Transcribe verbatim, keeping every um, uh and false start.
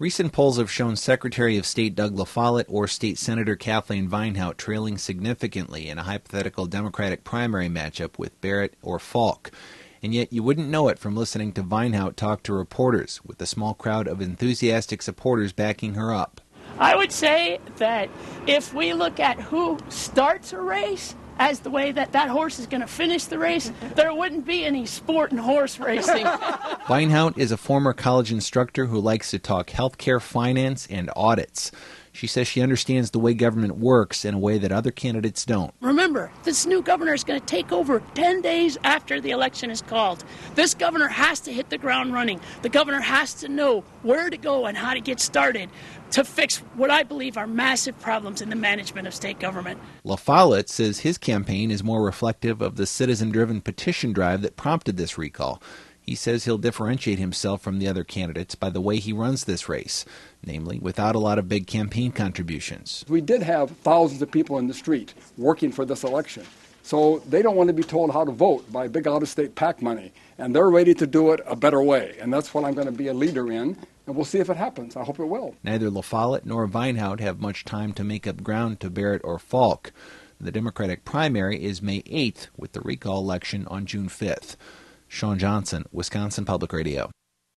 Recent polls have shown Secretary of State Doug LaFollette or State Senator Kathleen Vinehout trailing significantly in a hypothetical Democratic primary matchup with Barrett or Falk. And yet you wouldn't know it from listening to Vinehout talk to reporters, with a small crowd of enthusiastic supporters backing her up. I would say that if we look at who starts a race as the way that that horse is going to finish the race, there wouldn't be any sport in horse racing. Vinehout is a former college instructor who likes to talk healthcare, finance, and audits. She says she understands the way government works in a way that other candidates don't. Remember, this new governor is going to take over ten days after the election is called. This governor has to hit the ground running. The governor has to know where to go and how to get started to fix what I believe are massive problems in the management of state government. LaFollette says his campaign is more reflective of the citizen-driven petition drive that prompted this recall. He says he'll differentiate himself from the other candidates by the way he runs this race, namely without a lot of big campaign contributions. We did have thousands of people in the street working for this election, so they don't want to be told how to vote by big out-of-state PAC money, and they're ready to do it a better way, and that's what I'm going to be a leader in, and we'll see if it happens. I hope it will. Neither LaFollette nor Vinehout have much time to make up ground to Barrett or Falk. The Democratic primary is May eighth, with the recall election on June fifth. Sean Johnson, Wisconsin Public Radio.